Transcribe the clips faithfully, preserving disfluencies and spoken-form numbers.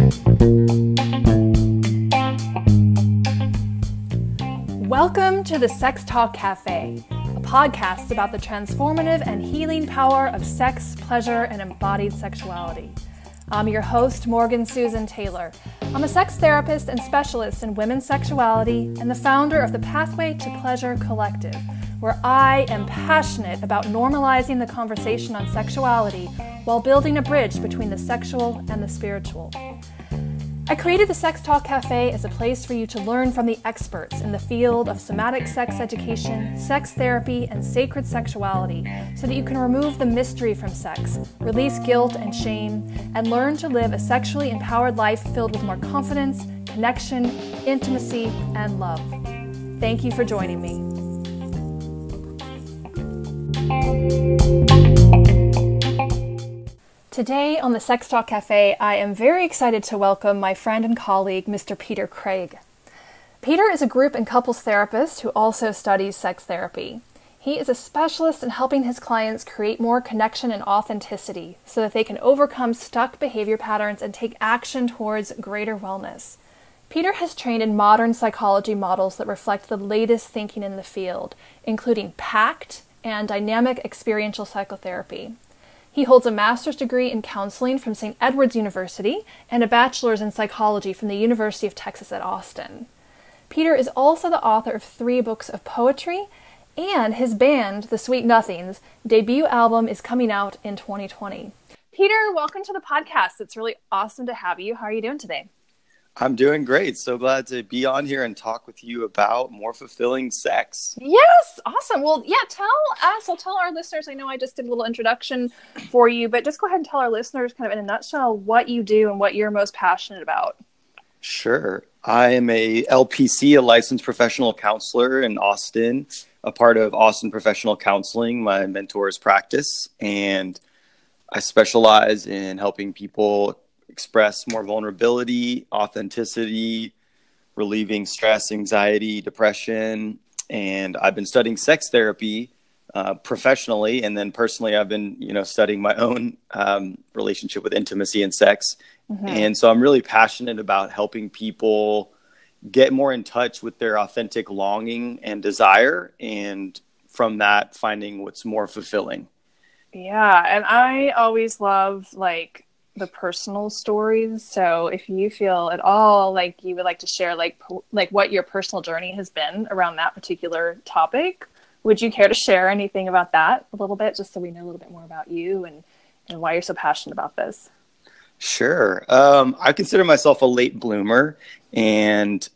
Welcome to the Sex Talk Cafe, a podcast about the transformative and healing power of sex, pleasure, and embodied sexuality. I'm your host, Morgan Susan Taylor. I'm a sex therapist and specialist in women's sexuality and the founder of the Pathway to Pleasure Collective, where I am passionate about normalizing the conversation on sexuality while building a bridge between the sexual and the spiritual. I created the Sex Talk Cafe as a place for you to learn from the experts in the field of somatic sex education, sex therapy, and sacred sexuality so that you can remove the mystery from sex, release guilt and shame, and learn to live a sexually empowered life filled with more confidence, connection, intimacy, and love. Thank you for joining me. Today on the Sex Talk Cafe, I am very excited to welcome my friend and colleague, Mister Peter Craig. Peter is a group and couples therapist who also studies sex therapy. He is a specialist in helping his clients create more connection and authenticity so that they can overcome stuck behavior patterns and take action towards greater wellness. Peter has trained in modern psychology models that reflect the latest thinking in the field, including PACT and dynamic experiential psychotherapy. He holds a master's degree in counseling from Saint Edward's University and a bachelor's in psychology from the University of Texas at Austin. Peter is also the author of three books of poetry, and his band, The Sweet Nothings, debut album is coming out in twenty twenty. Peter, welcome to the podcast. It's really awesome to have you. How are you doing today? I'm doing great. So glad to be on here and talk with you about more fulfilling sex. Yes, awesome. Well, yeah, tell us, I'll tell our listeners, I know I just did a little introduction for you, but just go ahead and tell our listeners kind of in a nutshell what you do and what you're most passionate about. Sure. I am a L P C, a licensed professional counselor in Austin, a part of Austin Professional Counseling, my mentor's practice, and I specialize in helping people express more vulnerability, authenticity, relieving stress, anxiety, depression. And I've been studying sex therapy uh, professionally. And then personally, I've been, you know, studying my own um, relationship with intimacy and sex. Mm-hmm. And so I'm really passionate about helping people get more in touch with their authentic longing and desire. And from that, finding what's more fulfilling. Yeah. And I always love like, the personal stories. So if you feel at all like you would like to share like po- like what your personal journey has been around that particular topic, would you care to share anything about that a little bit, just so we know a little bit more about you and, and why you're so passionate about this? Sure. Um, I consider myself a late bloomer, and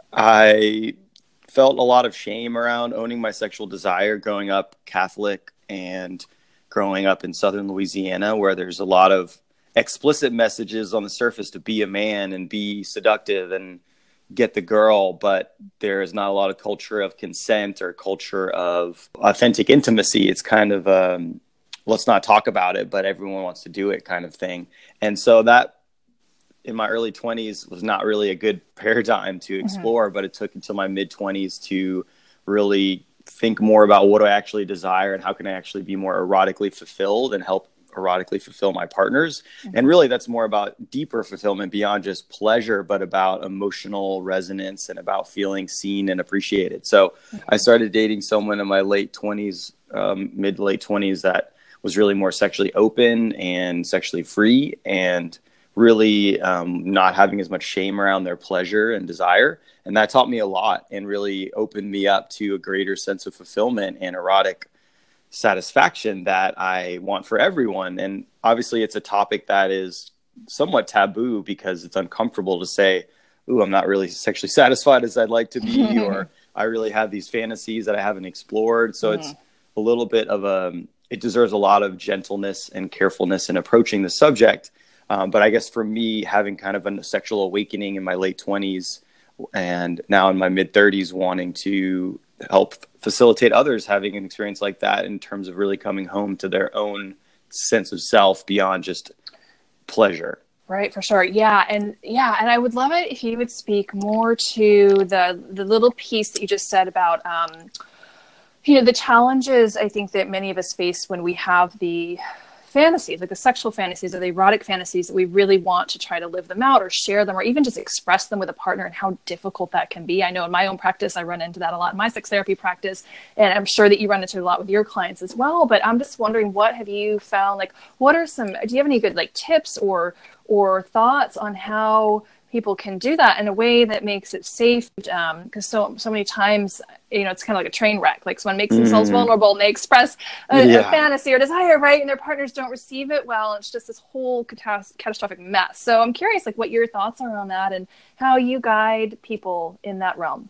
I felt a lot of shame around owning my sexual desire growing up Catholic and growing up in Southern Louisiana, where there's a lot of explicit messages on the surface to be a man and be seductive and get the girl, but there is not a lot of culture of consent or culture of authentic intimacy. It's kind of um let's not talk about it, but everyone wants to do it kind of thing. And so that in my early twenties was not really a good paradigm to explore, mm-hmm. but it took until my mid twenties to really think more about what do I actually desire and how can I actually be more erotically fulfilled and help erotically fulfill my partners. Mm-hmm. And really that's more about deeper fulfillment beyond just pleasure, but about emotional resonance and about feeling seen and appreciated. So mm-hmm. I started dating someone in my late twenties, um, mid to late twenties that was really more sexually open and sexually free and really um, not having as much shame around their pleasure and desire. And that taught me a lot and really opened me up to a greater sense of fulfillment and erotic satisfaction that I want for everyone. And obviously it's a topic that is somewhat taboo because it's uncomfortable to say, ooh, I'm not really sexually satisfied as I'd like to be, or I really have these fantasies that I haven't explored. So mm. it's a little bit of a, it deserves a lot of gentleness and carefulness in approaching the subject. Um, but I guess for me, having kind of a sexual awakening in my late twenties and now in my mid thirties, wanting to help facilitate others having an experience like that in terms of really coming home to their own sense of self beyond just pleasure. Right, for sure. Yeah. And yeah, and I would love it if you would speak more to the the little piece that you just said about um, you know, the challenges I think that many of us face when we have the fantasies, like the sexual fantasies or the erotic fantasies, that we really want to try to live them out or share them or even just express them with a partner, and how difficult that can be. I know in my own practice, I run into that a lot in my sex therapy practice, and I'm sure that you run into it a lot with your clients as well. But I'm just wondering, what have you found? Like, what are some, do you have any good like tips or, or thoughts on how people can do that in a way that makes it safe? Um, because so so many times, you know, it's kind of like a train wreck. Like someone makes themselves mm. vulnerable and they express a, yeah. a fantasy or desire, right? And their partners don't receive it well. And it's just this whole catas- catastrophic mess. So I'm curious, like, what your thoughts are on that and how you guide people in that realm.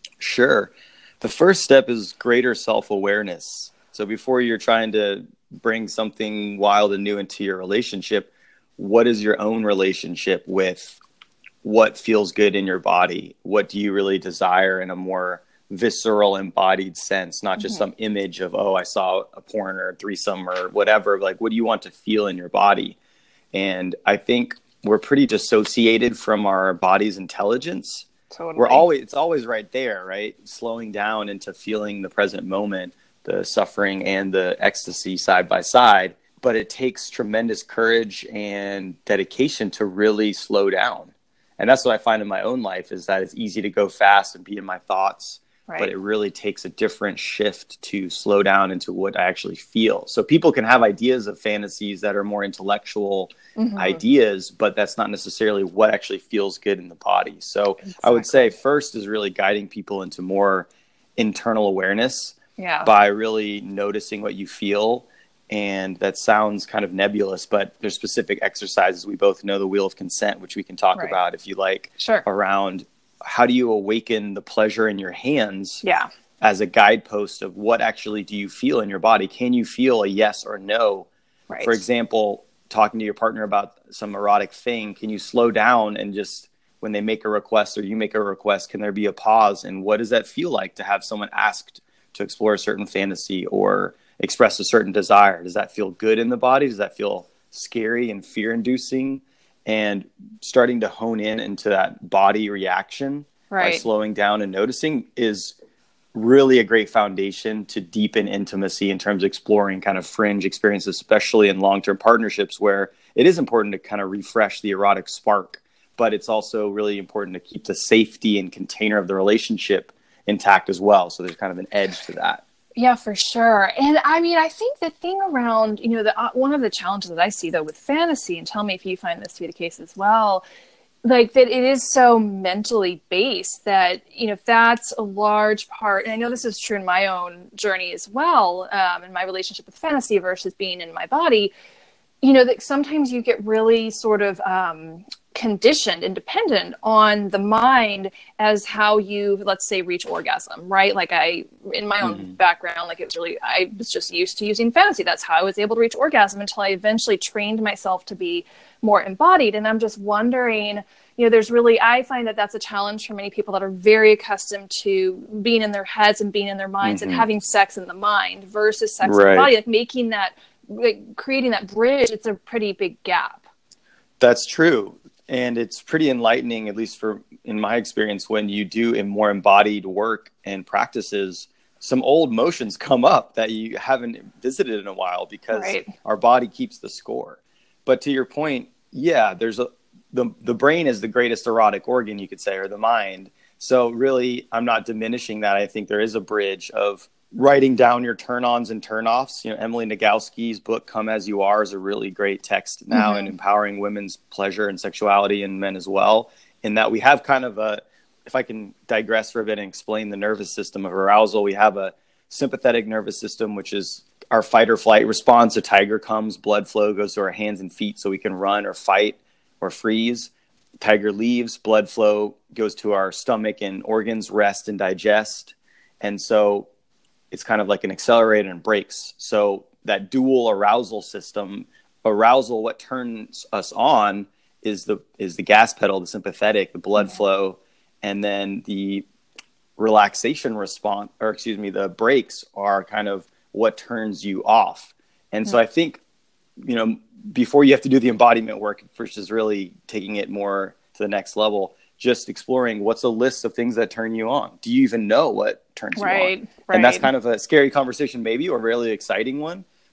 Sure. The first step is greater self-awareness. So before you're trying to bring something wild and new into your relationship, what is your own relationship with what feels good in your body? What do you really desire in a more visceral, embodied sense, not just mm-hmm. some image of, oh, I saw a porn or a threesome or whatever. Like, what do you want to feel in your body? And I think we're pretty dissociated from our body's intelligence. Totally. We're always, it's always right there, right? Slowing down into feeling the present moment, the suffering and the ecstasy side by side. But it takes tremendous courage and dedication to really slow down. And that's what I find in my own life, is that it's easy to go fast and be in my thoughts, right. But it really takes a different shift to slow down into what I actually feel. So people can have ideas of fantasies that are more intellectual mm-hmm. ideas, but that's not necessarily what actually feels good in the body. So exactly. I would say first is really guiding people into more internal awareness yeah. by really noticing what you feel. And that sounds kind of nebulous, but there's specific exercises. We both know the Wheel of Consent, which we can talk right. about if you like, sure. around how do you awaken the pleasure in your hands yeah. as a guidepost of what actually do you feel in your body? Can you feel a yes or no? Right. For example, talking to your partner about some erotic thing, can you slow down and just, when they make a request or you make a request, can there be a pause? And what does that feel like to have someone asked to explore a certain fantasy or express a certain desire? Does that feel good in the body? Does that feel scary and fear-inducing? And starting to hone in into that body reaction right. by slowing down and noticing is really a great foundation to deepen intimacy in terms of exploring kind of fringe experiences, especially in long-term partnerships where it is important to kind of refresh the erotic spark, but it's also really important to keep the safety and container of the relationship intact as well. So there's kind of an edge to that. Yeah, for sure. And I mean, I think the thing around, you know, the uh, one of the challenges that I see though with fantasy, and tell me if you find this to be the case as well, like that it is so mentally based that, you know, if that's a large part, and I know this is true in my own journey as well, um, in my relationship with fantasy versus being in my body, you know, that sometimes you get really sort of um, conditioned and dependent on the mind as how you, let's say, reach orgasm, right? Like I, in my own mm-hmm. background, like it was really, I was just used to using fantasy. That's how I was able to reach orgasm until I eventually trained myself to be more embodied. And I'm just wondering, you know, there's really, I find that that's a challenge for many people that are very accustomed to being in their heads and being in their minds mm-hmm. and having sex in the mind versus sex right. in the body, like making that, like creating that bridge. It's a pretty big gap. That's true. And it's pretty enlightening, at least for in my experience, when you do a more embodied work and practices, some old motions come up that you haven't visited in a while because right. our body keeps the score. But to your point, yeah, there's a the the brain is the greatest erotic organ, you could say, or the mind. So really, I'm not diminishing that. I think there is a bridge of writing down your turn-ons and turn-offs. You know, Emily Nagoski's book, Come As You Are, is a really great text now mm-hmm. in empowering women's pleasure and sexuality and men as well. In that we have kind of a, if I can digress for a bit and explain the nervous system of arousal, we have a sympathetic nervous system, which is our fight or flight response. A tiger comes, blood flow goes to our hands and feet so we can run or fight or freeze. Tiger leaves, blood flow goes to our stomach and organs, rest and digest. And so it's kind of like an accelerator and brakes. So that dual arousal system, arousal, what turns us on is the is the gas pedal, the sympathetic, the blood flow, and then the relaxation response, or excuse me, the brakes are kind of what turns you off. And mm-hmm. so I think, you know, before you have to do the embodiment work, which is really taking it more to the next level, just exploring what's a list of things that turn you on. Do you even know what turns right, you on? Right. And that's kind of a scary conversation maybe, or a really exciting one.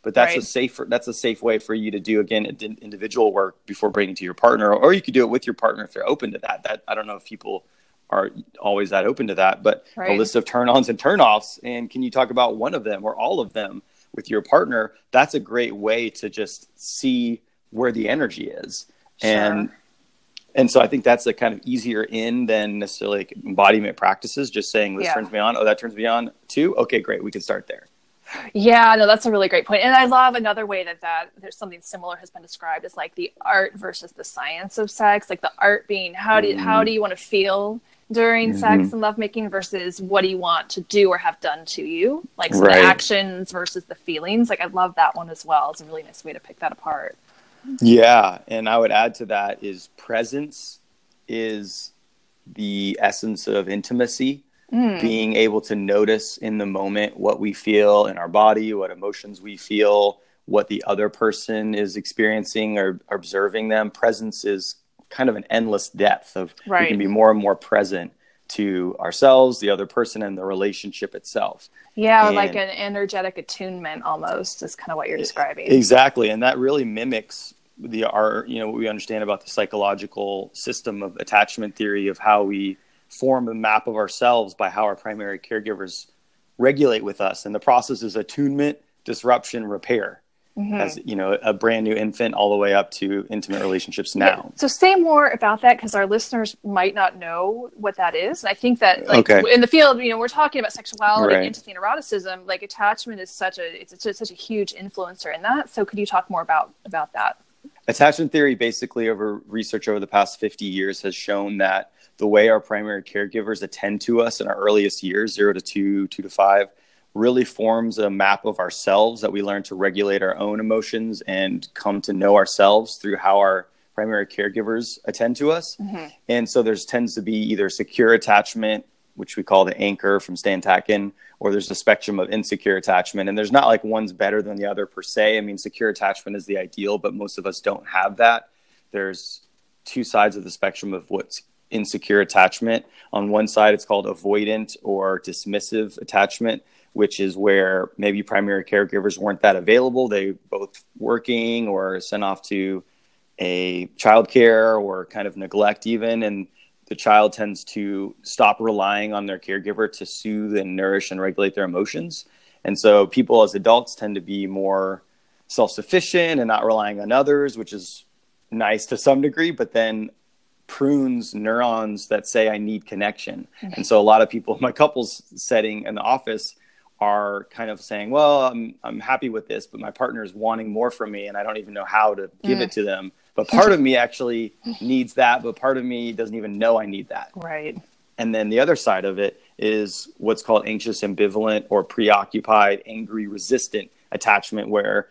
but that's Right. a safer, that's a safe way for you to do, again, in- individual work before bringing to your partner, or you could do it with your partner if they're open to that. That I don't know if people are always that open to that, but a Right. list of turn-ons and turn-offs, and can you talk about one of them or all of them with your partner? That's a great way to just see where the energy is. Sure. And and so I think that's a kind of easier in than necessarily like embodiment practices, just saying this Yeah. turns me on. Oh, that turns me on too. Okay, great. We can start there. Yeah, no, that's a really great point. And I love another way that, that there's something similar has been described as like the art versus the science of sex. Like the art being how do you, how do you want to feel during Mm-hmm. sex and lovemaking versus what do you want to do or have done to you? Like so Right. the actions versus the feelings. Like I love that one as well. It's a really nice way to pick that apart. Yeah. And I would add to that is presence is the essence of intimacy. Mm. Being able to notice in the moment what we feel in our body, what emotions we feel, what the other person is experiencing or observing them. Presence is kind of an endless depth of Right. we can be more and more present to ourselves, the other person, and the relationship itself. Yeah, and like an energetic attunement almost is kind of what you're describing. Exactly. And that really mimics the our you know what we understand about the psychological system of attachment theory, of how we form a map of ourselves by how our primary caregivers regulate with us. And the process is attunement, disruption, repair. Mm-hmm. As you know, a brand new infant all the way up to intimate relationships now. Yeah. So say more about that, because our listeners might not know what that is. And I think that like okay. in the field, you know, we're talking about sexuality, right. and intimacy and eroticism. Like attachment is such a it's just such a huge influencer in that. So could you talk more about about that? Attachment theory, basically, over research over the past fifty years, has shown that the way our primary caregivers attend to us in our earliest years, zero to two, two to five, really forms a map of ourselves that we learn to regulate our own emotions and come to know ourselves through how our primary caregivers attend to us. Mm-hmm. And so there's tends to be either secure attachment, which we call the anchor from Stan Tatkin, or there's a spectrum of insecure attachment. And there's not like one's better than the other per se. I mean, secure attachment is the ideal, but most of us don't have that. There's two sides of the spectrum of what's insecure attachment. On one side, it's called avoidant or dismissive attachment, which is where maybe primary caregivers weren't that available. They both working or sent off to a childcare or kind of neglect even. And the child tends to stop relying on their caregiver to soothe and nourish and regulate their emotions. And so people as adults tend to be more self-sufficient and not relying on others, which is nice to some degree, but then prunes neurons that say, I need connection. Mm-hmm. And so a lot of people in my couples setting in the office are kind of saying, well, I'm I'm happy with this, but my partner is wanting more from me and I don't even know how to give mm. it to them. But part of me actually needs that, but part of me doesn't even know I need that. Right. And then the other side of it is what's called anxious ambivalent or preoccupied, angry, resistant attachment, where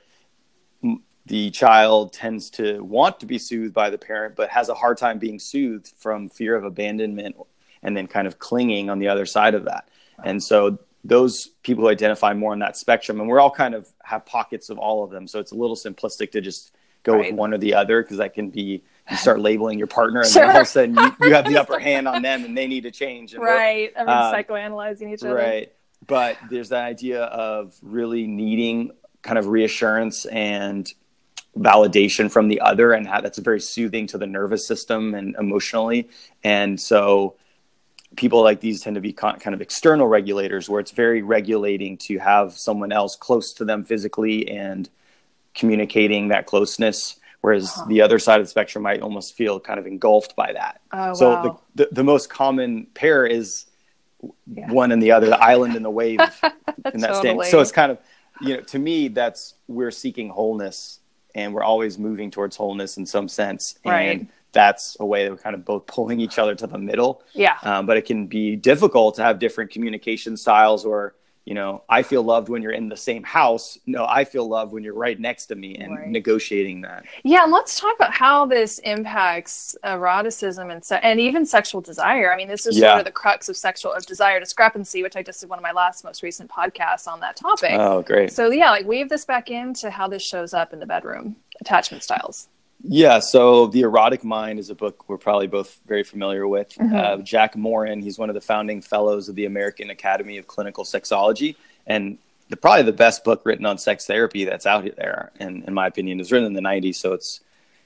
the child tends to want to be soothed by the parent, but has a hard time being soothed from fear of abandonment and then kind of clinging on the other side of that. Wow. And so those people who identify more on that spectrum, and we're all kind of have pockets of all of them. So it's a little simplistic to just go right. with one or the other, because that can be, you start labeling your partner and sure. then all of a sudden you, you have the upper hand on them and they need to change. And right. Everyone's um, psychoanalyzing each other. Right. But there's that idea of really needing kind of reassurance and validation from the other, and how that's very soothing to the nervous system and emotionally. And so people like these tend to be kind of external regulators, where it's very regulating to have someone else close to them physically and communicating that closeness, whereas uh-huh. the other side of the spectrum might almost feel kind of engulfed by that. Oh, so wow. the, the the most common pair is yeah. one and the other, the island and the wave in that totally. stand. So it's kind of, you know, to me, that's, we're seeking wholeness and we're always moving towards wholeness in some sense. Right. And that's a way that we're kind of both pulling each other to the middle. Yeah. Um, but it can be difficult to have different communication styles, or, you know, I feel loved when you're in the same house. No, I feel loved when you're right next to me, and right. negotiating that. Yeah. And let's talk about how this impacts eroticism and se- and even sexual desire. I mean, this is yeah. sort of the crux of sexual of desire discrepancy, which I just did one of my last most recent podcasts on that topic. Oh, great. So yeah, like weave this back into how this shows up in the bedroom, attachment styles. Yeah, so The Erotic Mind is a book we're probably both very familiar with. Mm-hmm. Uh, Jack Morin, he's one of the founding fellows of the American Academy of Clinical Sexology. And the probably the best book written on sex therapy that's out there, and in my opinion, it was written in the nineties. So it's,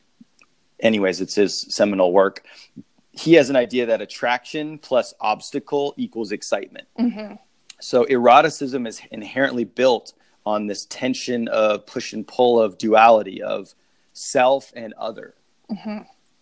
anyways, it's his seminal work. He has an idea that attraction plus obstacle equals excitement. Mm-hmm. So eroticism is inherently built on this tension of push and pull, of duality, of self and other. Mm-hmm.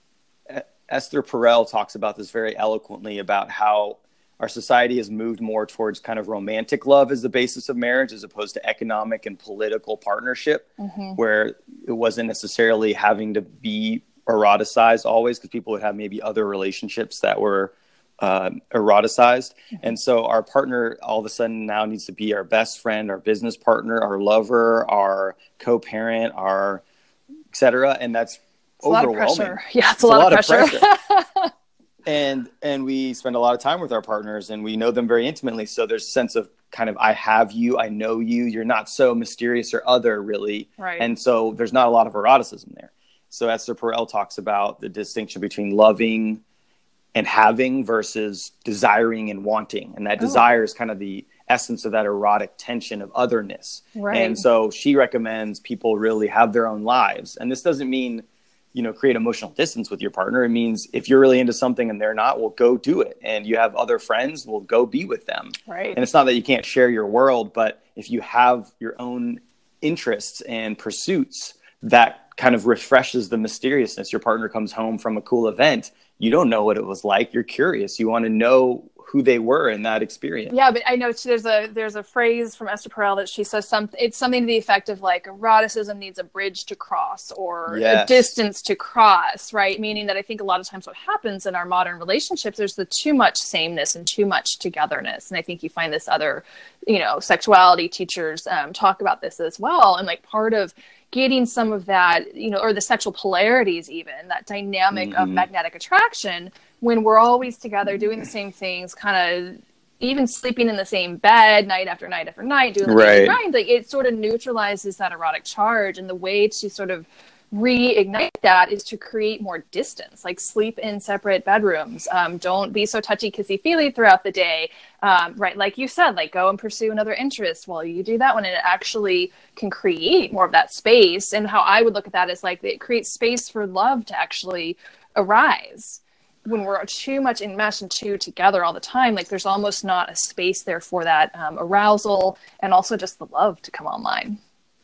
Esther Perel talks about this very eloquently, about how our society has moved more towards kind of romantic love as the basis of marriage, as opposed to economic and political partnership, mm-hmm. where it wasn't necessarily having to be eroticized always, because people would have maybe other relationships that were uh, eroticized. Mm-hmm. And so our partner all of a sudden now needs to be our best friend, our business partner, our lover, our co-parent, our et cetera. And that's It's a lot of pressure. Yeah, it's, it's a, lot a lot of pressure. Of pressure. and and we spend a lot of time with our partners, and we know them very intimately. So there's a sense of kind of, I have you, I know you. You're not so mysterious or other, really. Right. And so there's not a lot of eroticism there. So Esther Perel talks about the distinction between loving and having versus desiring and wanting. And that oh. desire is kind of the essence of that erotic tension of otherness. Right. And so she recommends people really have their own lives. And this doesn't mean, you know, create emotional distance with your partner. It means if you're really into something and they're not, well, go do it. And you have other friends, well, go be with them. Right. And it's not that you can't share your world, but if you have your own interests and pursuits, that kind of refreshes the mysteriousness. Your partner comes home from a cool event. You don't know what it was like. You're curious. You want to know who they were in that experience. Yeah, but I know there's a there's a phrase from Esther Perel that she says something. It's something to the effect of like, eroticism needs a bridge to cross, or yes. a distance to cross, right? Meaning that I think a lot of times what happens in our modern relationships, there's the too much sameness and too much togetherness, and I think you find this other, you know, sexuality teachers um, talk about this as well, and like part of getting some of that, you know, or the sexual polarities, even that dynamic mm-hmm. of magnetic attraction, when we're always together doing the same things, kind of even sleeping in the same bed night after night after night, doing the right. same grind, like it sort of neutralizes that erotic charge. And the way to sort of reignite that is to create more distance, like sleep in separate bedrooms. Um, don't be so touchy kissy feely throughout the day. Um, right. Like you said, like go and pursue another interest while you do that one. And it actually can create more of that space. And how I would look at that is like, it creates space for love to actually arise. When we're too much enmeshed and too together all the time, like there's almost not a space there for that um, arousal and also just the love to come online.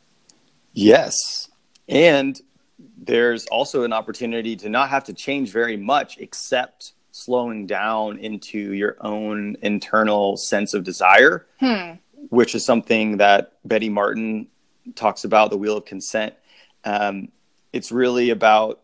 Yes. And there's also an opportunity to not have to change very much, except slowing down into your own internal sense of desire, hmm. which is something that Betty Martin talks about, the Wheel of Consent. Um, it's really about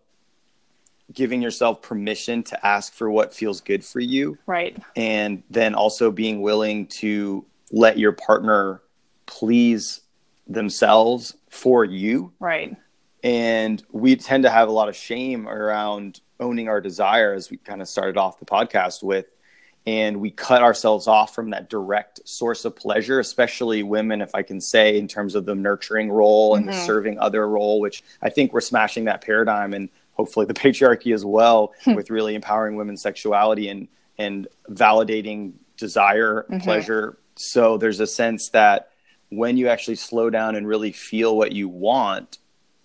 giving yourself permission to ask for what feels good for you. Right. And then also being willing to let your partner please themselves for you. Right. And we tend to have a lot of shame around owning our desire, as we kind of started off the podcast with. And we cut ourselves off from that direct source of pleasure, especially women, if I can say, in terms of the nurturing role and mm-hmm. the serving other role, which I think we're smashing that paradigm, and hopefully the patriarchy as well, with really empowering women's sexuality and, and validating desire, mm-hmm. pleasure. So there's a sense that when you actually slow down and really feel what you want,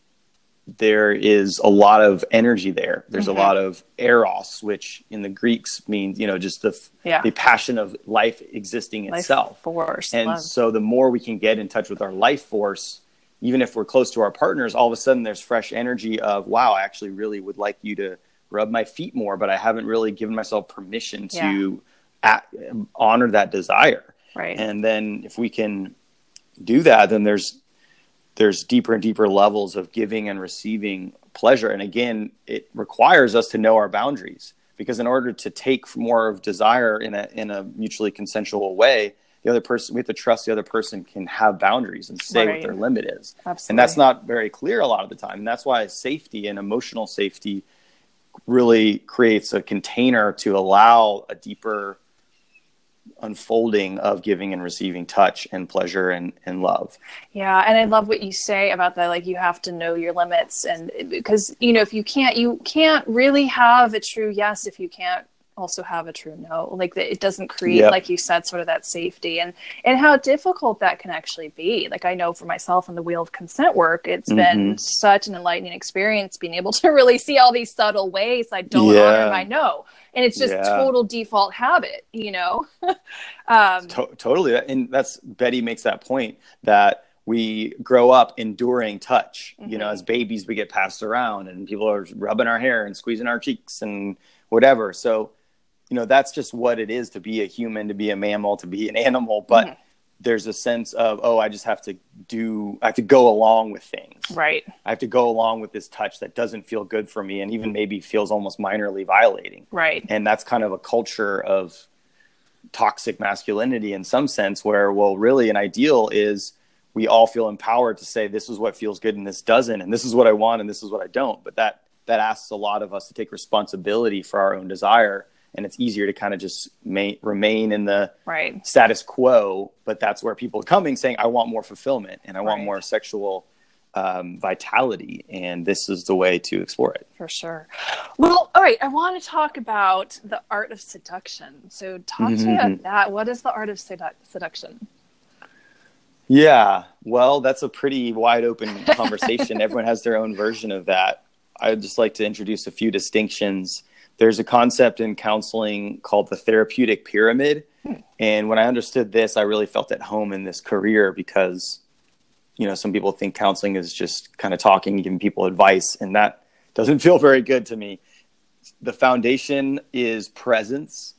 there is a lot of energy there. There's mm-hmm. a lot of eros, which in the Greeks means, you know, just the yeah. the passion of life existing life itself. Force, and love. So the more we can get in touch with our life force, even if we're close to our partners, all of a sudden there's fresh energy of, wow, I actually really would like you to rub my feet more, but I haven't really given myself permission to yeah. act, honor that desire. Right. And then if we can do that, then there's there's deeper and deeper levels of giving and receiving pleasure. And again, it requires us to know our boundaries, because in order to take more of desire in a in a mutually consensual way, the other person, we have to trust the other person can have boundaries and say right. what their limit is. Absolutely. And that's not very clear a lot of the time. And that's why safety and emotional safety really creates a container to allow a deeper unfolding of giving and receiving touch and pleasure and, and love. Yeah. And I love what you say about that. Like, you have to know your limits, and because, you know, if you can't, you can't really have a true yes if you can't also have a true no. Like it doesn't create, Yep. like you said, sort of that safety, and and how difficult that can actually be. Like I know for myself in the Wheel of Consent work, it's Mm-hmm. been such an enlightening experience being able to really see all these subtle ways I don't Yeah. honor my no, and it's just Yeah. total default habit, you know. um, To- totally, and that's Betty makes that point that we grow up enduring touch. Mm-hmm. You know, as babies, we get passed around, and people are rubbing our hair and squeezing our cheeks and whatever. So, you know, that's just what it is to be a human, to be a mammal, to be an animal. But mm-hmm. there's a sense of, oh, I just have to do, I have to go along with things. Right. I have to go along with this touch that doesn't feel good for me, and even maybe feels almost minorly violating. Right. And that's kind of a culture of toxic masculinity in some sense, where, well, really an ideal is we all feel empowered to say, this is what feels good and this doesn't, and this is what I want and this is what I don't. But that that asks a lot of us to take responsibility for our own desire. And it's easier to kind of just ma- remain in the right. status quo. But that's where people are coming saying, I want more fulfillment and I want right. more sexual um, vitality. And this is the way to explore it. For sure. Well, all right. I want to talk about the art of seduction. So talk mm-hmm. to me about that. What is the art of sedu- seduction? Yeah, well, that's a pretty wide open conversation. Everyone has their own version of that. I'd just like to introduce a few distinctions. There's a concept in counseling called the therapeutic pyramid. Hmm. And when I understood this, I really felt at home in this career because, you know, some people think counseling is just kind of talking, giving people advice, and that doesn't feel very good to me. The foundation is presence.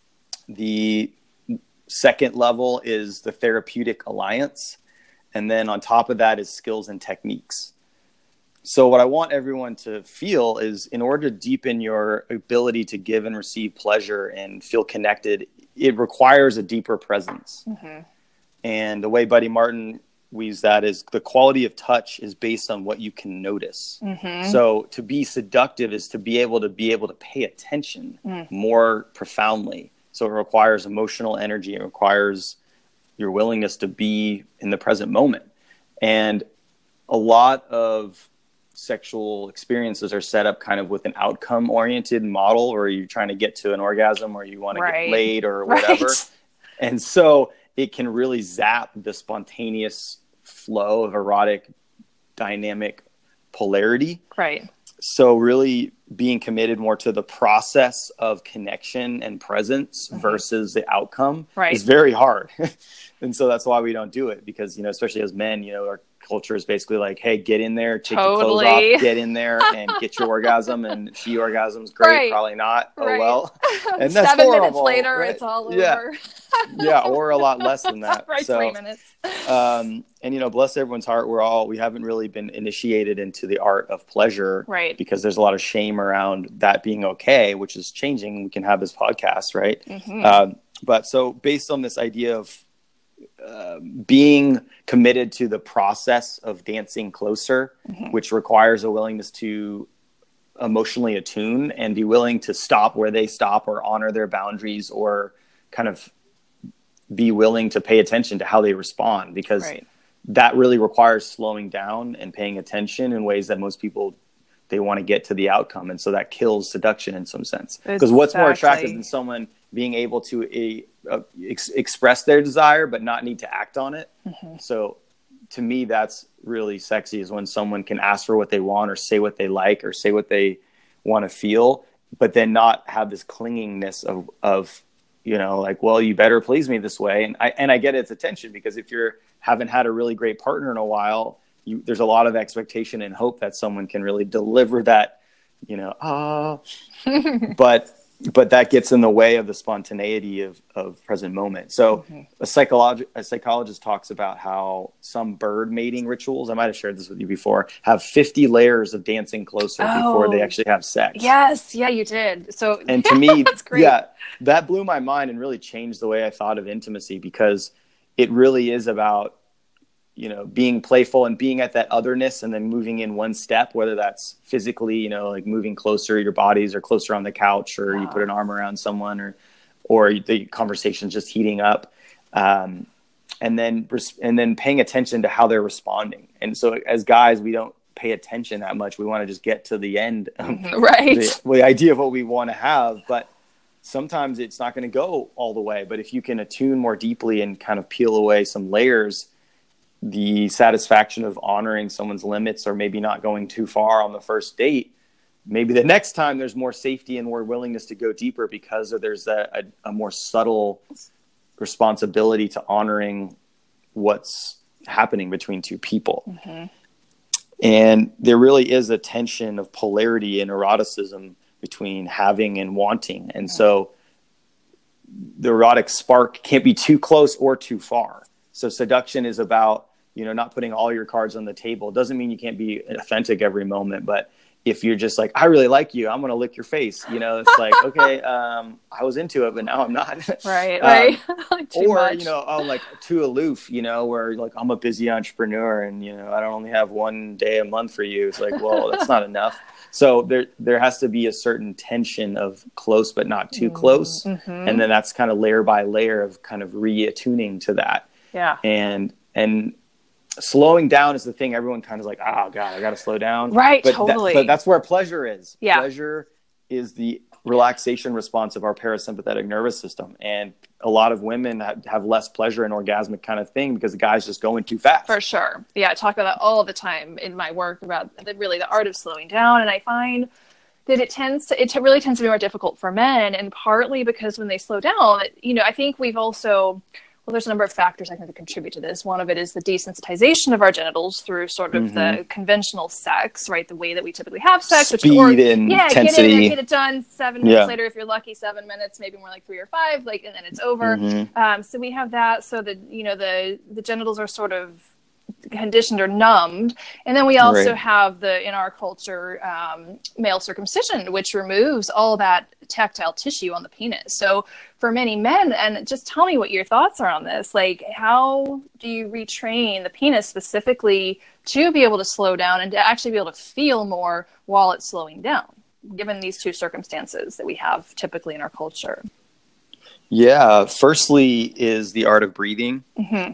The second level is the therapeutic alliance. And then on top of that is skills and techniques. So what I want everyone to feel is, in order to deepen your ability to give and receive pleasure and feel connected, it requires a deeper presence. Mm-hmm. And the way Buddy Martin weaves that is the quality of touch is based on what you can notice. Mm-hmm. So to be seductive is to be able to be able to pay attention mm. more profoundly. So it requires emotional energy. It requires your willingness to be in the present moment. And a lot of sexual experiences are set up kind of with an outcome oriented model, or you're trying to get to an orgasm, or you want to right. get laid or whatever. Right. And so it can really zap the spontaneous flow of erotic dynamic polarity. Right. So really being committed more to the process of connection and presence mm-hmm. versus the outcome right. is very hard. And so that's why we don't do it, because, you know, especially as men, you know, our culture is basically like, hey, get in there, take totally. your clothes off, get in there and get your orgasm. And if she orgasms, great, right. probably not. Right. Oh, well. And that's Seven horrible, minutes later, right? it's all yeah. over. Yeah, or a lot less than that. Right, so, three minutes. um, and, you know, bless everyone's heart, we're all, we haven't really been initiated into the art of pleasure. Right. Because there's a lot of shame around that being okay, which is changing. We can have this podcast, right? Mm-hmm. Um, but so based on this idea of uh, being committed to the process of dancing closer, mm-hmm. which requires a willingness to emotionally attune and be willing to stop where they stop, or honor their boundaries, or kind of be willing to pay attention to how they respond, because right. that really requires slowing down and paying attention in ways that most people, they want to get to the outcome. And so that kills seduction in some sense, because exactly. what's more attractive than someone being able to a, uh, ex- express their desire but not need to act on it? Mm-hmm. So to me, that's really sexy, is when someone can ask for what they want, or say what they like, or say what they want to feel, but then not have this clingingness of, of, you know, like, well, you better please me this way. And I, and I get its attention, because if you're haven't had a really great partner in a while, you, there's a lot of expectation and hope that someone can really deliver that, you know, ah, but, but that gets in the way of the spontaneity of, of present moment. So mm-hmm. a psycholog- a psychologist talks about how some bird mating rituals, I might've shared this with you before, have fifty layers of dancing closer oh. before they actually have sex. Yes. Yeah, you did. So, and to me, that's great. Yeah, that blew my mind and really changed the way I thought of intimacy, because it really is about, you know, being playful and being at that otherness, and then moving in one step, whether that's physically, you know, like moving closer, your bodies are closer on the couch, or wow. you put an arm around someone, or, or the conversation's just heating up. Um, and then, and then paying attention to how they're responding. And so as guys, we don't pay attention that much. We want to just get to the end of right. the, well, the idea of what we want to have. But sometimes it's not going to go all the way, but if you can attune more deeply and kind of peel away some layers, the satisfaction of honoring someone's limits or maybe not going too far on the first date, maybe the next time there's more safety and more willingness to go deeper because of, there's a, a, a more subtle responsibility to honoring what's happening between two people. Mm-hmm. And there really is a tension of polarity in eroticism between having and wanting. And mm-hmm. so the erotic spark can't be too close or too far. So seduction is about, you know, not putting all your cards on the table. It doesn't mean you can't be authentic every moment, but if you're just like, I really like you, I'm going to lick your face. You know, it's like, okay, um, I was into it, but now I'm not. Right, right. Um, or, much. you know, oh, like too aloof, you know, where like, I'm a busy entrepreneur and, you know, I don't only have one day a month for you. It's like, well, that's not enough. So there, there has to be a certain tension of close, but not too close. Mm-hmm. And then that's kind of layer by layer of kind of reattuning to that. Yeah. And, and, slowing down is the thing everyone kind of like, oh God, I got to slow down. Right. But totally. That, but that's where pleasure is. Yeah. Pleasure is the relaxation response of our parasympathetic nervous system. And a lot of women have, have less pleasure in orgasmic kind of thing because the guy's just going too fast. For sure. Yeah. I talk about that all the time in my work about the, really the art of slowing down. And I find that it tends to, it really tends to be more difficult for men, and partly because when they slow down, you know, I think we've also, well, there's a number of factors I think that contribute to this. One of it is the desensitization of our genitals through sort of mm-hmm. the conventional sex, right? The way that we typically have sex. Speed which, or, and yeah, intensity. Get in, get it done. Seven minutes yeah. later, if you're lucky, seven minutes, maybe more like three or five, like, and then it's over. Mm-hmm. Um, so we have that. So that, you know, the, the genitals are sort of conditioned or numbed. And then we also right. have the, in our culture, um, male circumcision, which removes all that tactile tissue on the penis. So for many men, and just tell me what your thoughts are on this, like how do you retrain the penis specifically to be able to slow down and to actually be able to feel more while it's slowing down, given these two circumstances that we have typically in our culture? Yeah. Firstly is the art of breathing. Mm-hmm.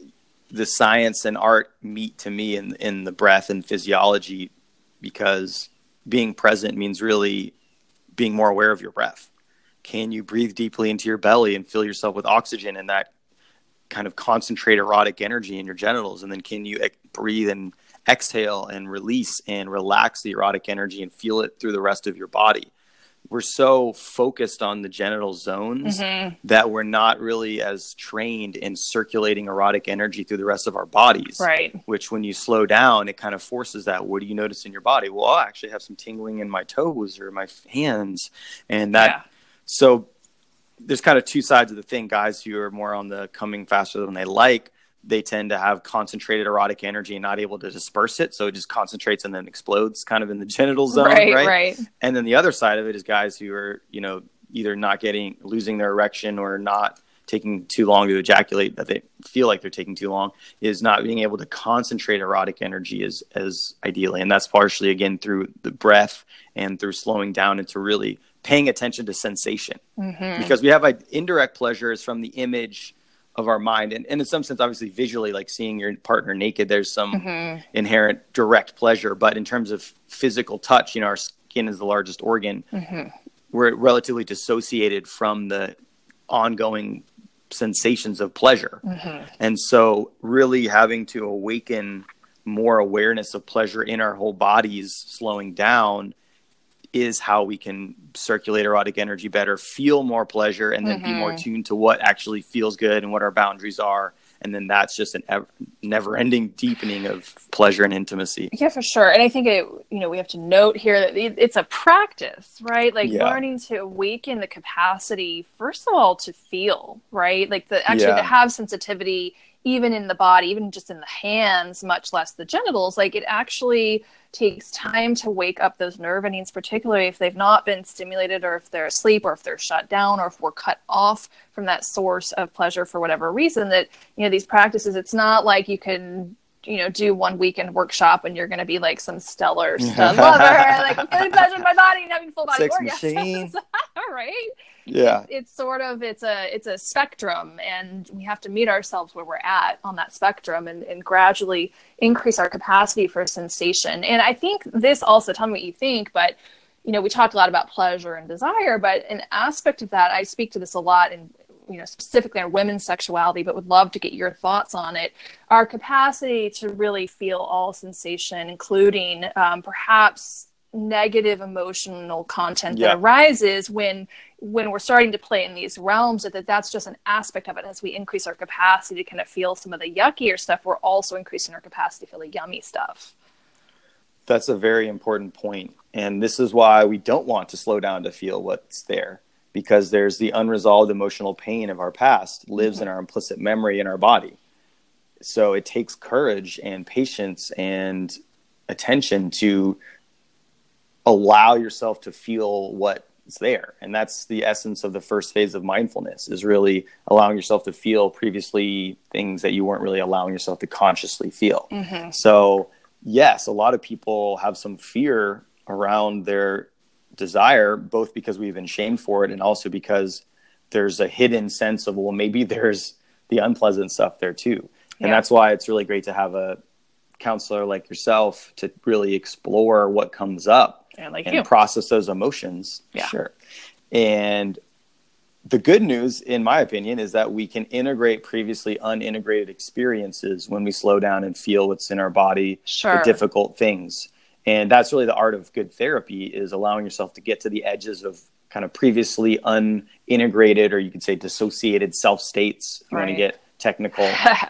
The science and art meet to me in, in the breath and physiology, because being present means really being more aware of your breath. Can you breathe deeply into your belly and fill yourself with oxygen and that kind of concentrate erotic energy in your genitals? And then can you ex- breathe and exhale and release and relax the erotic energy and feel it through the rest of your body? We're so focused on the genital zones mm-hmm. that we're not really as trained in circulating erotic energy through the rest of our bodies. Right. Which when you slow down, it kind of forces that. What do you notice in your body? Well, I actually have some tingling in my toes or my hands. And that, yeah. so there's kind of two sides of the thing. Guys who are more on the coming faster than they like, they tend to have concentrated erotic energy and not able to disperse it. So it just concentrates and then explodes kind of in the genital zone. Right, right. right. And then the other side of it is guys who are, you know, either not getting, losing their erection or not taking too long to ejaculate, that they feel like they're taking too long, is not being able to concentrate erotic energy as, as ideally. And that's partially, again, through the breath and through slowing down into really paying attention to sensation. Mm-hmm. Because we have like, indirect pleasures from the image of our mind. And, and in some sense, obviously visually, like seeing your partner naked, there's some mm-hmm. inherent direct pleasure. But in terms of physical touch, you know, our skin is the largest organ. Mm-hmm. We're relatively dissociated from the ongoing sensations of pleasure. Mm-hmm. And so really having to awaken more awareness of pleasure in our whole bodies, slowing down, is how we can circulate erotic energy better, feel more pleasure, and then mm-hmm. be more tuned to what actually feels good and what our boundaries are. And then that's just an ever, never-ending deepening of pleasure and intimacy. Yeah, for sure. And I think it, you know, we have to note here that it's a practice, right? Like yeah. learning to awaken the capacity, first of all, to feel, right? Like the actually yeah. to have sensitivity, even in the body, even just in the hands, much less the genitals. Like it actually takes time to wake up those nerve endings, particularly if they've not been stimulated or if they're asleep or if they're shut down or if we're cut off from that source of pleasure for whatever reason. That, you know, these practices, it's not like you can, you know, do one weekend workshop and you're going to be like some stellar stud lover, like I'm feeling pleasure in my body and having full body Sex orgasms. machine. Right? Yeah. It, it's sort of, it's a, it's a spectrum, and we have to meet ourselves where we're at on that spectrum and, and gradually increase our capacity for sensation. And I think this also, tell me what you think, but you know, we talked a lot about pleasure and desire, but an aspect of that, I speak to this a lot in, you know, specifically on women's sexuality, but would love to get your thoughts on it. Our capacity to really feel all sensation, including um, perhaps negative emotional content Yeah. that arises when when we're starting to play in these realms, that that's just an aspect of it. As we increase our capacity to kind of feel some of the yuckier stuff, we're also increasing our capacity to feel the yummy stuff. That's a very important point. And this is why we don't want to slow down to feel what's there, because there's the unresolved emotional pain of our past lives mm-hmm. in our implicit memory in our body. So it takes courage and patience and attention to allow yourself to feel what's there. And that's the essence of the first phase of mindfulness, is really allowing yourself to feel previously things that you weren't really allowing yourself to consciously feel. Mm-hmm. So yes, a lot of people have some fear around their desire, both because we've been shamed for it and also because there's a hidden sense of, well, maybe there's the unpleasant stuff there too. And yeah. that's why it's really great to have a counselor like yourself to really explore what comes up yeah, like and you. process those emotions. Yeah. Sure. And the good news, in my opinion, is that we can integrate previously unintegrated experiences when we slow down and feel what's in our body, sure. the difficult things. And that's really the art of good therapy, is allowing yourself to get to the edges of kind of previously unintegrated, or you could say dissociated self states, if you right. want to get technical.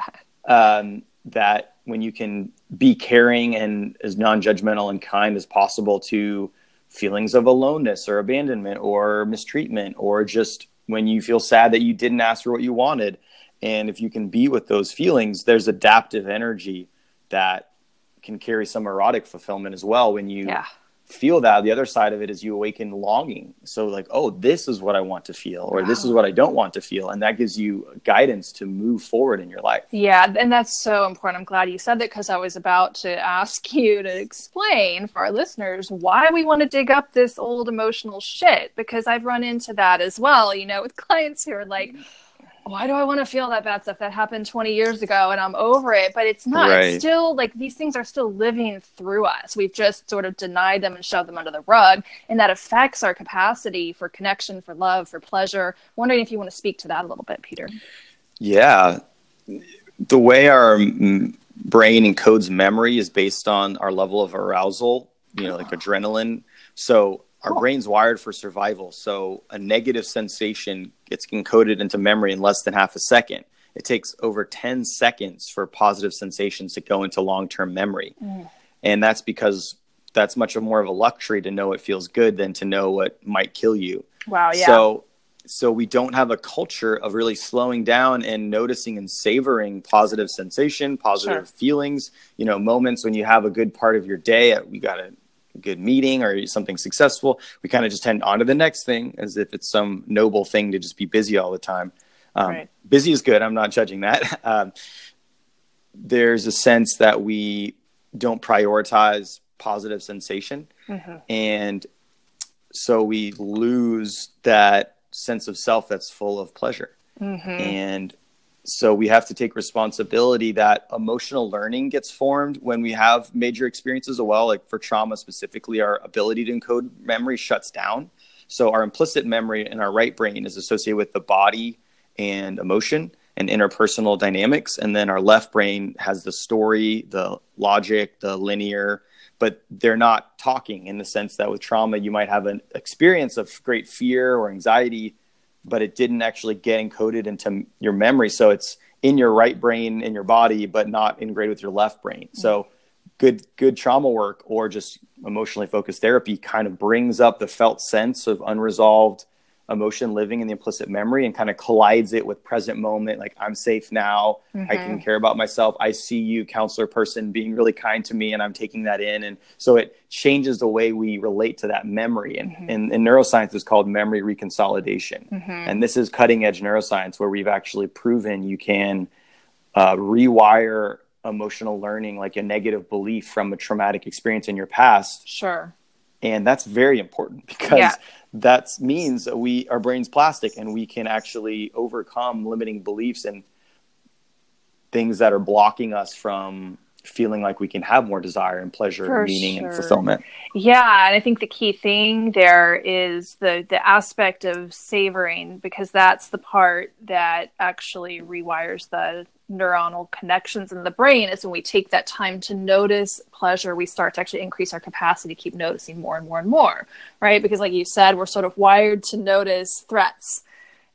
um, that when you can be caring and as non-judgmental and kind as possible to feelings of aloneness or abandonment or mistreatment, or just when you feel sad that you didn't ask for what you wanted. And if you can be with those feelings, there's adaptive energy that can carry some erotic fulfillment as well. When you yeah. feel that, the other side of it is you awaken longing. So like, oh, this is what I want to feel, or wow. this is what I don't want to feel. And that gives you guidance to move forward in your life. Yeah. And that's so important. I'm glad you said that, because I was about to ask you to explain for our listeners why we want to dig up this old emotional shit, because I've run into that as well, you know, with clients who are like, why do I want to feel that bad stuff that happened twenty years ago and I'm over it? But it's not. Right. It's still like these things are still living through us. We've just sort of denied them and shoved them under the rug. And that affects our capacity for connection, for love, for pleasure. Wondering if you want to speak to that a little bit, Peter. Yeah. The way our m- brain encodes memory is based on our level of arousal, you know, like adrenaline. So our cool. brain's wired for survival. So a negative sensation gets encoded into memory in less than half a second. It takes over ten seconds for positive sensations to go into long-term memory. Mm. And that's because that's much more of a luxury to know it feels good than to know what might kill you. Wow, yeah. So, so we don't have a culture of really slowing down and noticing and savoring positive sensation, positive sure. feelings, you know, moments when you have a good part of your day. We got to good meeting or something successful, we kind of just tend on to the next thing as if it's some noble thing to just be busy all the time. Um, right. Busy is good. I'm not judging that. Um, there's a sense that we don't prioritize positive sensation. Mm-hmm. And so we lose that sense of self that's full of pleasure. Mm-hmm. And so we have to take responsibility that emotional learning gets formed when we have major experiences as well. Like for trauma specifically, our ability to encode memory shuts down. So our implicit memory in our right brain is associated with the body and emotion and interpersonal dynamics. And then our left brain has the story, the logic, the linear, but they're not talking in the sense that with trauma, you might have an experience of great fear or anxiety, but it didn't actually get encoded into your memory. So it's in your right brain, in your body, but not integrated with your left brain. Mm-hmm. So good, good trauma work or just emotionally focused therapy kind of brings up the felt sense of unresolved emotion living in the implicit memory and kind of collides it with present moment. Like, I'm safe now. Mm-hmm. I can care about myself. I see you, counselor person, being really kind to me, and I'm taking that in. And so it changes the way we relate to that memory. And mm-hmm. in, in neuroscience, it's called memory reconsolidation. Mm-hmm. And this is cutting edge neuroscience where we've actually proven you can uh, rewire emotional learning, like a negative belief from a traumatic experience in your past. Sure. And that's very important because yeah. that means that we, our brain's plastic, and we can actually overcome limiting beliefs and things that are blocking us from feeling like we can have more desire and pleasure For and meaning sure. and fulfillment. Yeah, and I think the key thing there is the the aspect of savoring, because that's the part that actually rewires the neuronal connections in the brain. Is when we take that time to notice pleasure, we start to actually increase our capacity to keep noticing more and more and more, right? Because like you said, we're sort of wired to notice threats.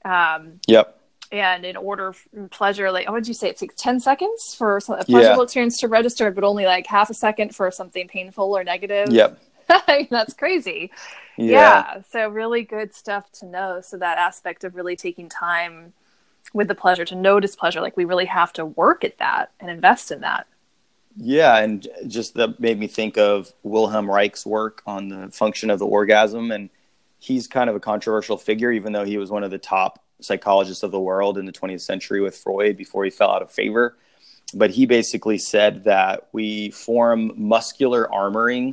Um, Yep. And in order for pleasure, like, what did you say? It takes ten seconds for a pleasurable yeah. experience to register, but only like half a second for something painful or negative. Yep. That's crazy. Yeah. yeah. So really good stuff to know. So that aspect of really taking time with the pleasure to notice pleasure, like we really have to work at that and invest in that. Yeah. And just that made me think of Wilhelm Reich's work on the function of the orgasm. And he's kind of a controversial figure, even though he was one of the top psychologists of the world in the twentieth century with Freud before he fell out of favor. But he basically said that we form muscular armoring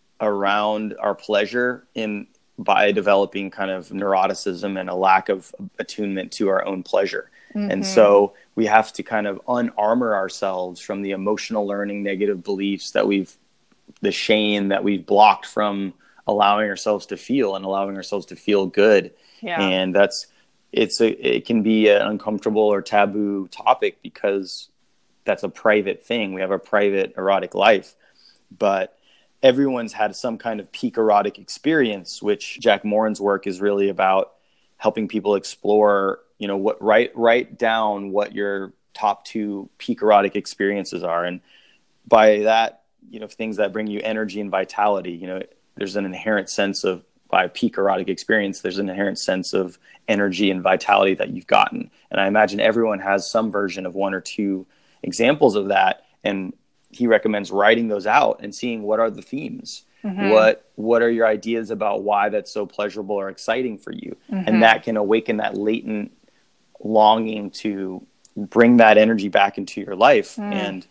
around our pleasure in by developing kind of neuroticism and a lack of attunement to our own pleasure. Mm-hmm. And so we have to kind of unarmor ourselves from the emotional learning, negative beliefs that we've, the shame that we've blocked from allowing ourselves to feel and allowing ourselves to feel good. Yeah. And that's, It's a, it can be an uncomfortable or taboo topic because that's a private thing. We have a private erotic life, but everyone's had some kind of peak erotic experience, which Jack Morin's work is really about helping people explore, you know, what, write, write down what your top two peak erotic experiences are. And by that, you know, things that bring you energy and vitality, you know, there's an inherent sense of, by peak erotic experience, there's an inherent sense of energy and vitality that you've gotten. And I imagine everyone has some version of one or two examples of that. And he recommends writing those out and seeing what are the themes. Mm-hmm. What what are your ideas about why that's so pleasurable or exciting for you? Mm-hmm. And that can awaken that latent longing to bring that energy back into your life mm. and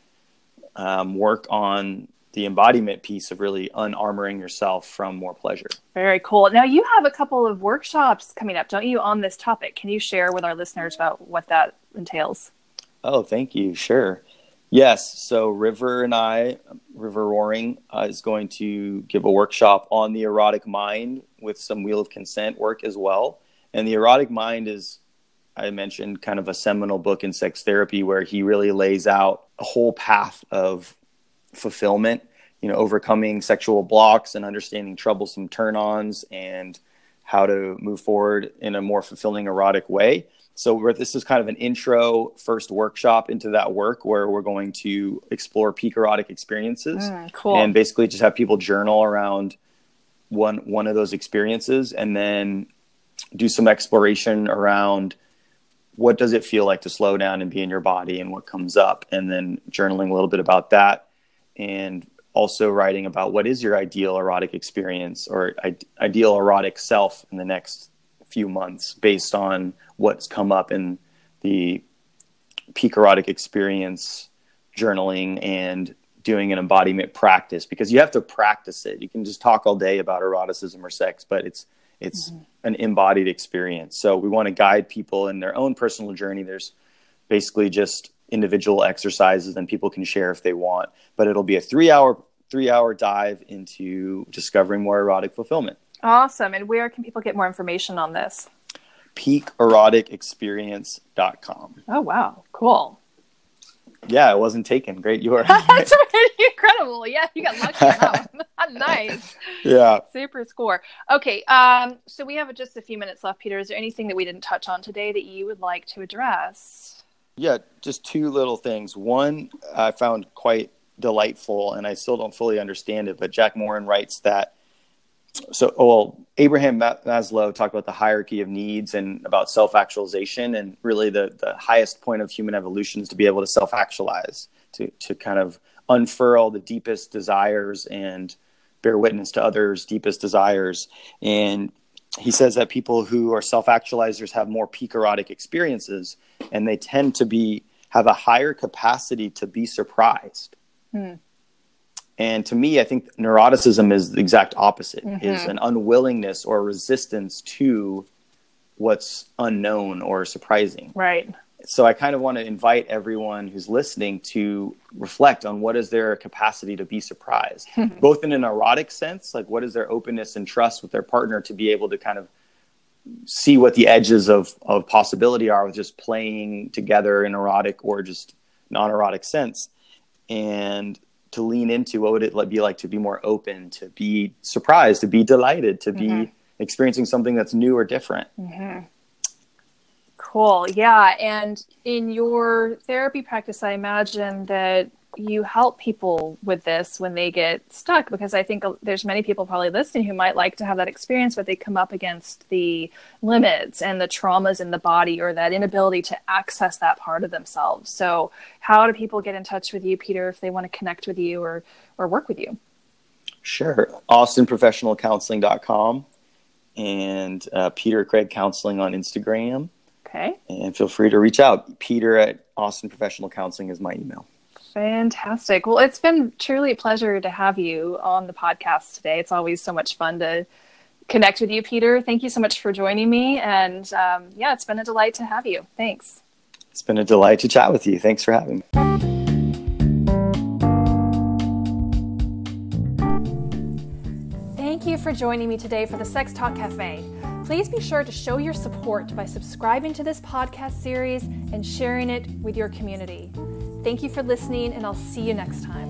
um, work on the embodiment piece of really unarmoring yourself from more pleasure. Very cool. Now you have a couple of workshops coming up, don't you, on this topic? Can you share with our listeners about what that entails? Oh, thank you. Sure. Yes. So River and I, River Roaring, uh, is going to give a workshop on the erotic mind with some Wheel of Consent work as well. And the erotic mind is, I mentioned, kind of a seminal book in sex therapy where he really lays out a whole path of fulfillment, you know, overcoming sexual blocks and understanding troublesome turn-ons and how to move forward in a more fulfilling erotic way. So we're, this is kind of an intro first workshop into that work where we're going to explore peak erotic experiences mm, cool. and basically just have people journal around one, one of those experiences and then do some exploration around what does it feel like to slow down and be in your body and what comes up, and then journaling a little bit about that. And also writing about what is your ideal erotic experience or I- ideal erotic self in the next few months based on what's come up in the peak erotic experience journaling and doing an embodiment practice, because you have to practice it. You can just talk all day about eroticism or sex, but it's it's mm-hmm. an embodied experience. So we want to guide people in their own personal journey. There's basically just individual exercises and people can share if they want, but it'll be a three hour, three hour dive into discovering more erotic fulfillment. Awesome. And where can people get more information on this? peak erotic experience dot com. Oh, wow. Cool. Yeah, it wasn't taken. Great. You are. That's pretty incredible. Yeah, you got lucky on that one. Nice. Yeah. Super score. Okay. Um, so we have just a few minutes left, Peter. Is there anything that we didn't touch on today that you would like to address? Yeah, just two little things. One, I found quite delightful, and I still don't fully understand it, but Jack Morin writes that, so, well, Abraham Maslow talked about the hierarchy of needs and about self-actualization, and really the, the highest point of human evolution is to be able to self-actualize, to, to kind of unfurl the deepest desires and bear witness to others' deepest desires. And he says that people who are self-actualizers have more peak erotic experiences, and they tend to be have a higher capacity to be surprised. Hmm. And to me, I think neuroticism is the exact opposite, mm-hmm. is an unwillingness or resistance to what's unknown or surprising. Right. So I kind of want to invite everyone who's listening to reflect on what is their capacity to be surprised, both in an erotic sense, like what is their openness and trust with their partner to be able to kind of see what the edges of, of possibility are with just playing together in erotic or just non-erotic sense, and to lean into what would it be like to be more open, to be surprised, to be delighted, to mm-hmm. be experiencing something that's new or different. Mm-hmm. Cool. Yeah. And in your therapy practice, I imagine that you help people with this when they get stuck, because I think there's many people probably listening who might like to have that experience, but they come up against the limits and the traumas in the body or that inability to access that part of themselves. So how do people get in touch with you, Peter, if they want to connect with you or, or work with you? Sure. austin professional counseling dot com and uh, Peter Craig Counseling on Instagram. Okay. And feel free to reach out. Peter at Austin Professional Counseling is my email. Fantastic. Well, it's been truly a pleasure to have you on the podcast today. It's always so much fun to connect with you, Peter. Thank you so much for joining me. And um, yeah, it's been a delight to have you. Thanks. It's been a delight to chat with you. Thanks for having me. Thank you for joining me today for the Sex Talk Cafe. Please be sure to show your support by subscribing to this podcast series and sharing it with your community. Thank you for listening, and I'll see you next time.